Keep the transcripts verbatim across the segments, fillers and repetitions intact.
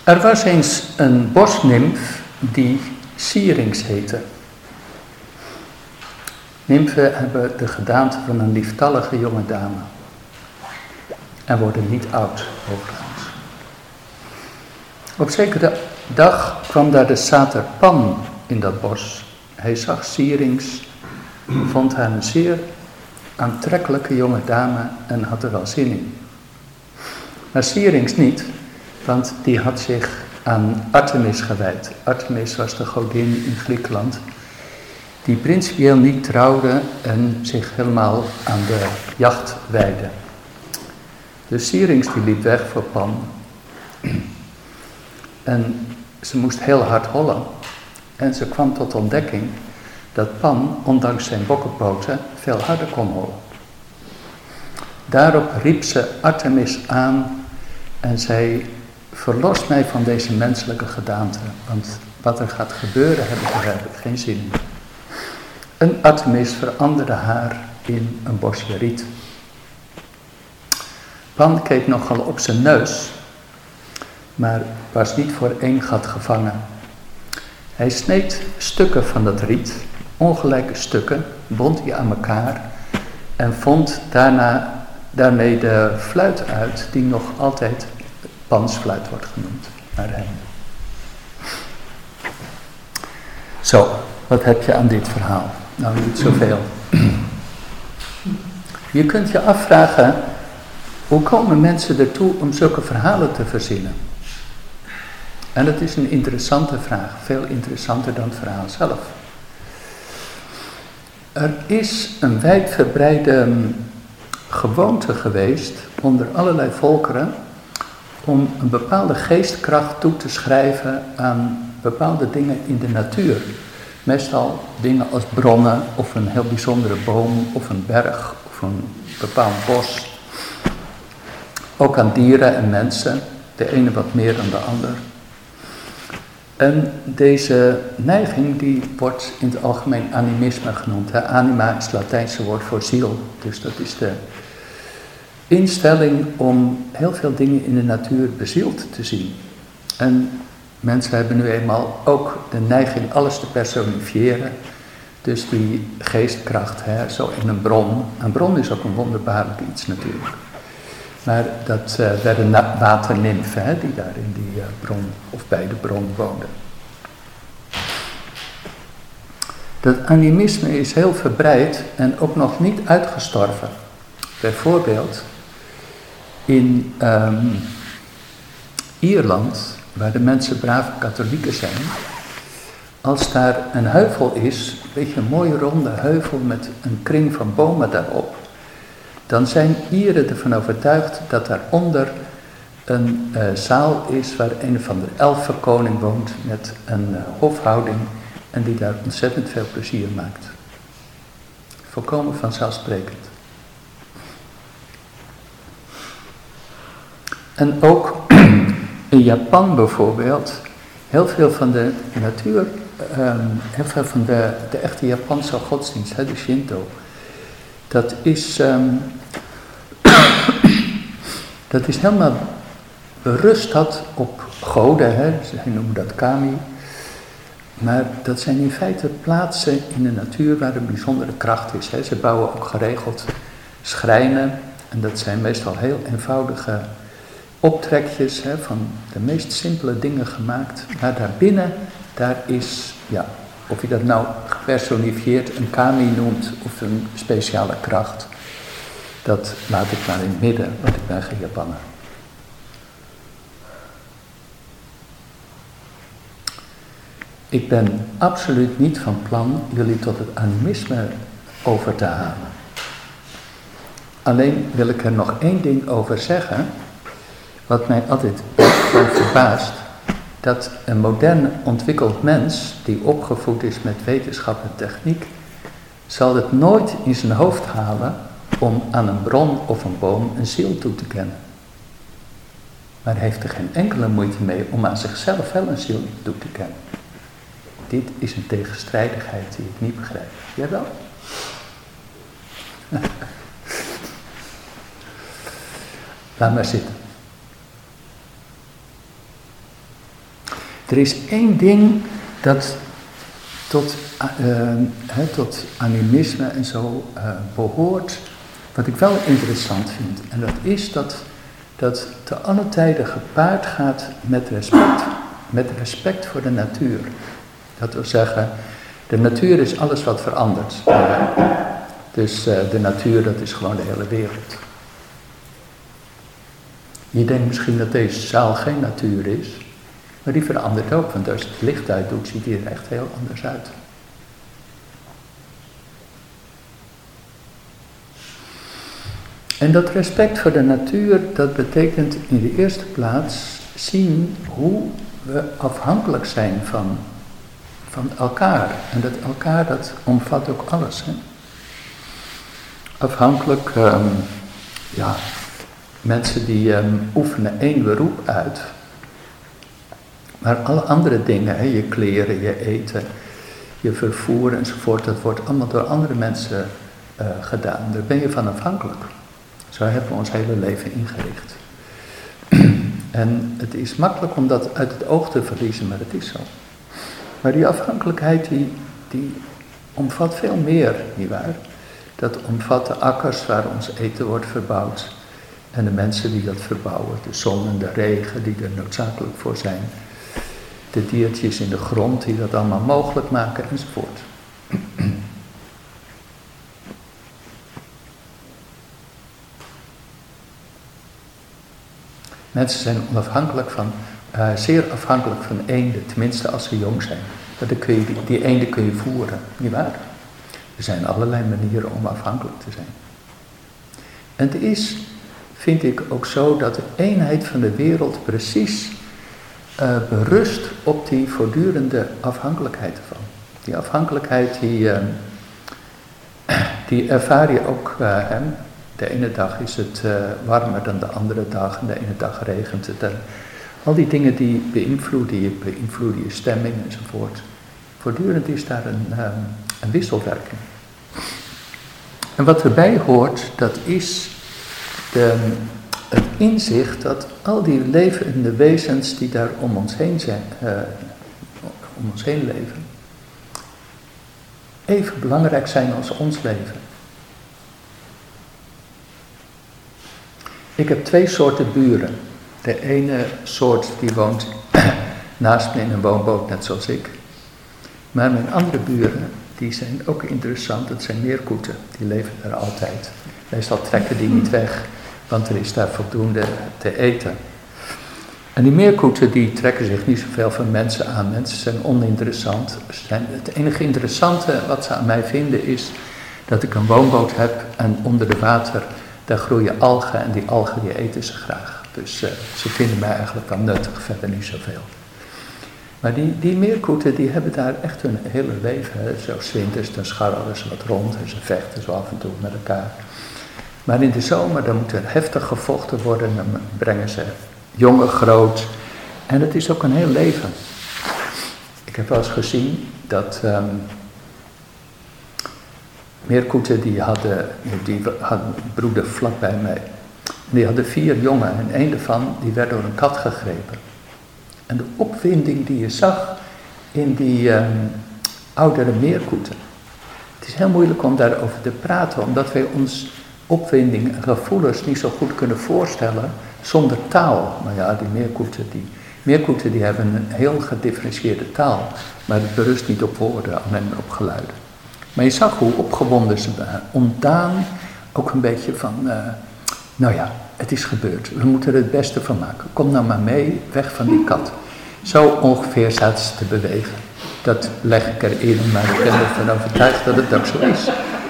Er was eens een bosnimf die Syrinx heette. Nymfen hebben de gedaante van een lieftallige jonge dame. En worden niet oud, overigens. Op zekere dag kwam daar de sater Pan in dat bos. Hij zag Syrinx, vond haar een zeer aantrekkelijke jonge dame en had er wel zin in. Maar Syrinx niet, want die had zich aan Artemis gewijd. Artemis was de godin in Griekenland, die principieel niet trouwde en zich helemaal aan de jacht wijdde. Dus Syrinx die liep weg voor Pan. En ze moest heel hard hollen. En ze kwam tot ontdekking dat Pan, ondanks zijn bokkenpoten, veel harder kon hollen. Daarop riep ze Artemis aan en zei: verlos mij van deze menselijke gedaante, want wat er gaat gebeuren heb ik, daar heb ik geen zin in. En Artemis veranderde haar in een bosje riet. Pan keek nogal op zijn neus, maar was niet voor één gat gevangen. Hij sneed stukken van dat riet, ongelijke stukken, bond die aan elkaar en vond daarna daarmee de fluit uit die nog altijd Pans fluit wordt genoemd, naar hem. Zo, wat heb je aan dit verhaal? Nou, niet zoveel. Je kunt je afvragen, hoe komen mensen ertoe om zulke verhalen te verzinnen? En dat is een interessante vraag, veel interessanter dan het verhaal zelf. Er is een wijdverbreide gewoonte geweest onder allerlei volkeren om een bepaalde geestkracht toe te schrijven aan bepaalde dingen in de natuur. Meestal dingen als bronnen of een heel bijzondere boom of een berg of een bepaald bos. Ook aan dieren en mensen, de ene wat meer dan de ander. En deze neiging die wordt in het algemeen animisme genoemd. Hè? Anima is het Latijnse woord voor ziel. Dus dat is de instelling om heel veel dingen in de natuur bezield te zien. En mensen hebben nu eenmaal ook de neiging alles te personifiëren. Dus die geestkracht, hè, zo in een bron. Een bron is ook een wonderbaarlijk iets natuurlijk. Maar dat uh, werden na- waternimfen, hè, die daar in die uh, bron of bij de bron woonden. Dat animisme is heel verbreid en ook nog niet uitgestorven. Bijvoorbeeld in um, Ierland, waar de mensen brave katholieken zijn, als daar een heuvel is, een beetje een mooie ronde heuvel met een kring van bomen daarop, dan zijn Ieren ervan overtuigd dat daaronder een uh, zaal is waar een van de elfenkoning woont met een uh, hofhouding en die daar ontzettend veel plezier maakt. Volkomen vanzelfsprekend. En ook in Japan bijvoorbeeld, heel veel van de natuur, um, heel veel van de, de echte Japanse godsdienst, hè, de Shinto, dat is, um, dat is helemaal berust had op goden, hè, zij noemen dat kami. Maar dat zijn in feite plaatsen in de natuur waar een bijzondere kracht is. Hè. Ze bouwen ook geregeld schrijnen en dat zijn meestal heel eenvoudige optrekjes, hè, van de meest simpele dingen gemaakt. Maar daarbinnen, daar is, ja, of je dat nou gepersonifieerd een kami noemt of een speciale kracht, dat laat ik maar in het midden, want ik ben geen Japanner. Ik ben absoluut niet van plan jullie tot het animisme over te halen. Alleen wil ik er nog één ding over zeggen, wat mij altijd verbaast, dat een modern ontwikkeld mens, die opgevoed is met wetenschap en techniek, zal het nooit in zijn hoofd halen om aan een bron of een boom een ziel toe te kennen. Maar hij heeft er geen enkele moeite mee om aan zichzelf wel een ziel toe te kennen. Dit is een tegenstrijdigheid die ik niet begrijp. Jij wel? Laat maar zitten. Er is één ding dat tot, uh, he, tot animisme en zo uh, behoort, wat ik wel interessant vind. En dat is dat dat te alle tijden gepaard gaat met respect. Met respect voor de natuur. Dat wil zeggen, de natuur is alles wat verandert. Dus uh, de natuur, dat is gewoon de hele wereld. Je denkt misschien dat deze zaal geen natuur is, maar die verandert ook, want als je het licht uit doet, ziet die er echt heel anders uit. En dat respect voor de natuur, dat betekent in de eerste plaats zien hoe we afhankelijk zijn van, van elkaar. En dat elkaar, dat omvat ook alles. Hè? Afhankelijk, um, ja, mensen die um, oefenen één beroep uit. Maar alle andere dingen, hè, je kleren, je eten, je vervoer enzovoort, dat wordt allemaal door andere mensen uh, gedaan. Daar ben je van afhankelijk. Zo hebben we ons hele leven ingericht. En het is makkelijk om dat uit het oog te verliezen, maar het is zo. Maar die afhankelijkheid, die, die omvat veel meer, nietwaar? Dat omvat de akkers waar ons eten wordt verbouwd. En de mensen die dat verbouwen. De zon en de regen die er noodzakelijk voor zijn. De diertjes in de grond die dat allemaal mogelijk maken, enzovoort. Mensen zijn onafhankelijk van, uh, zeer afhankelijk van eenden, tenminste als ze jong zijn. Dat kun je, die, die eenden kun je voeren, nietwaar? Er zijn allerlei manieren om afhankelijk te zijn. En het is, vind ik ook zo, dat de eenheid van de wereld precies uh, berust op die voortdurende afhankelijkheid ervan. Die afhankelijkheid, die, uh, die ervaar je ook, uh, hè? De ene dag is het uh, warmer dan de andere dag en de ene dag regent het. En al die dingen die beïnvloeden je, beïnvloeden je stemming enzovoort. Voortdurend is daar een, um, een wisselwerking. En wat erbij hoort, dat is de, het inzicht dat al die levende wezens die daar om ons heen zijn, uh, om ons heen leven, even belangrijk zijn als ons leven. Ik heb twee soorten buren. De ene soort die woont naast me in een woonboot, net zoals ik. Maar mijn andere buren, die zijn ook interessant. Dat zijn meerkoeten, die leven daar altijd. Meestal trekken die niet weg, want er is daar voldoende te eten. En die meerkoeten die trekken zich niet zoveel van mensen aan. Mensen zijn oninteressant. Zijn het enige interessante wat ze aan mij vinden is dat ik een woonboot heb en onder de water, daar groeien algen en die algen die eten ze graag. Dus uh, ze vinden mij eigenlijk wel nuttig, verder niet zoveel. Maar die, die meerkoeten die hebben daar echt hun hele leven. Hè. Zo 's winters dan scharrelen ze wat rond en ze vechten zo af en toe met elkaar. Maar in de zomer dan moet er heftig gevochten worden en dan brengen ze jongen groot. En het is ook een heel leven. Ik heb wel eens gezien dat um, meerkoeten die hadden, die hadden broeden vlak bij mij. En die hadden vier jongen en één daarvan die werd door een kat gegrepen. En de opwinding die je zag in die um, oudere meerkoeten. Het is heel moeilijk om daarover te praten, omdat wij ons opwinding en gevoelens niet zo goed kunnen voorstellen zonder taal. Maar ja, die meerkoeten die, meerkoeten die hebben een heel gedifferentieerde taal, maar het berust niet op woorden, alleen maar op geluiden. Maar je zag hoe opgewonden ze waren, ontdaan, ook een beetje van, uh, nou ja, het is gebeurd, we moeten er het beste van maken. Kom nou maar mee, weg van die kat. Zo ongeveer zaten ze te bewegen. Dat leg ik erin, maar ik ben ervan overtuigd dat het ook zo is.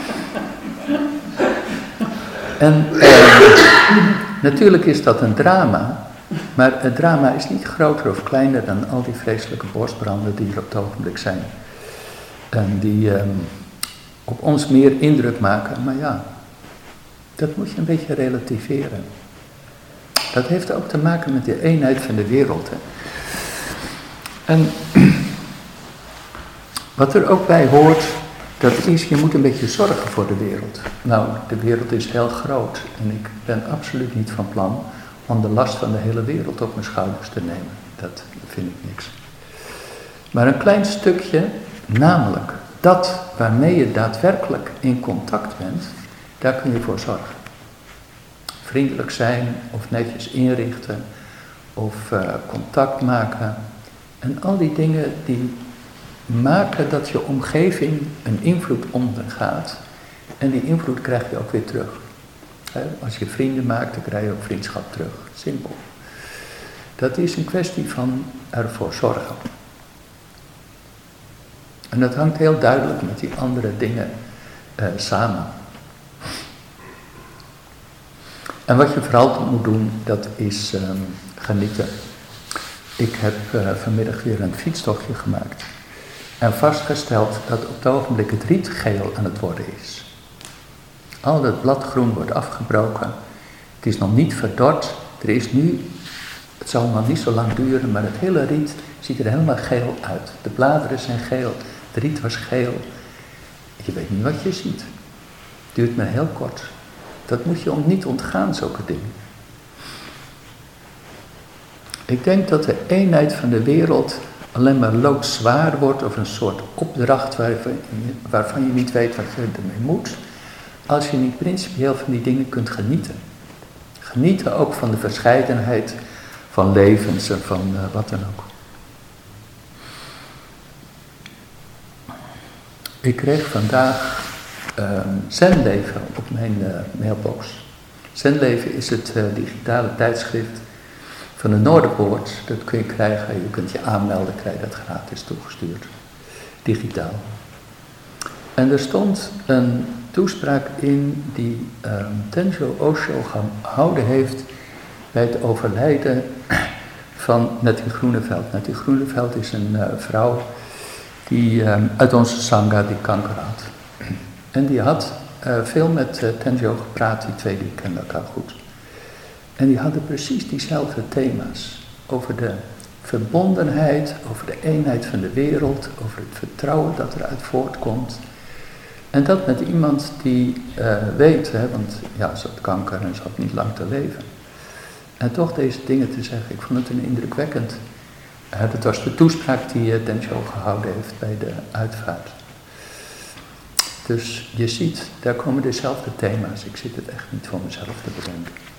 En eh, natuurlijk is dat een drama, maar het drama is niet groter of kleiner dan al die vreselijke bosbranden die er op het ogenblik zijn. En die eh, op ons meer indruk maken, maar ja, dat moet je een beetje relativeren. Dat heeft ook te maken met de eenheid van de wereld. Hè. En wat er ook bij hoort, dat is, je moet een beetje zorgen voor de wereld. Nou, de wereld is heel groot en ik ben absoluut niet van plan om de last van de hele wereld op mijn schouders te nemen. Dat vind ik niks. Maar een klein stukje, namelijk dat waarmee je daadwerkelijk in contact bent, daar kun je voor zorgen. Vriendelijk zijn of netjes inrichten of uh, contact maken. En al die dingen die maken dat je omgeving een invloed ondergaat. En die invloed krijg je ook weer terug. He, als je vrienden maakt, dan krijg je ook vriendschap terug. Simpel. Dat is een kwestie van ervoor zorgen. En dat hangt heel duidelijk met die andere dingen uh, samen. En wat je vooral moet doen, dat is um, genieten. Ik heb uh, vanmiddag weer een fietstochtje gemaakt. En vastgesteld dat op het ogenblik het riet geel aan het worden is. Al het bladgroen wordt afgebroken. Het is nog niet verdord. Er is nu, het zal nog niet zo lang duren, maar het hele riet ziet er helemaal geel uit. De bladeren zijn geel, het riet was geel. Je weet niet wat je ziet. Het duurt maar heel kort. Dat moet je niet ontgaan, zulke dingen. Ik denk dat de eenheid van de wereld alleen maar loodzwaar wordt, of een soort opdracht waarvan je, waarvan je niet weet wat je ermee moet, als je niet principieel van die dingen kunt genieten. Genieten ook van de verscheidenheid van levens en van uh, wat dan ook. Ik kreeg vandaag uh, Zenleven op mijn uh, mailbox. Zenleven is het uh, digitale tijdschrift van de Noorderpoort. Dat kun je krijgen, je kunt je aanmelden, krijg je dat gratis toegestuurd. Digitaal. En er stond een toespraak in die um, Tenjo Osho gehouden heeft bij het overlijden van Nettie Groeneveld. Nettie Groeneveld is een uh, vrouw die um, uit onze sangha die kanker had. En die had uh, veel met uh, Tenjo gepraat, die twee die kenden elkaar goed. En die hadden precies diezelfde thema's. Over de verbondenheid, over de eenheid van de wereld, over het vertrouwen dat eruit voortkomt. En dat met iemand die uh, weet, hè, want ja, ze had kanker en ze had niet lang te leven. En toch deze dingen te zeggen, ik vond het een indrukwekkend. Uh, dat was de toespraak die uh, Tenjo gehouden heeft bij de uitvaart. Dus je ziet, daar komen dezelfde thema's. Ik zit het echt niet voor mezelf te bedenken.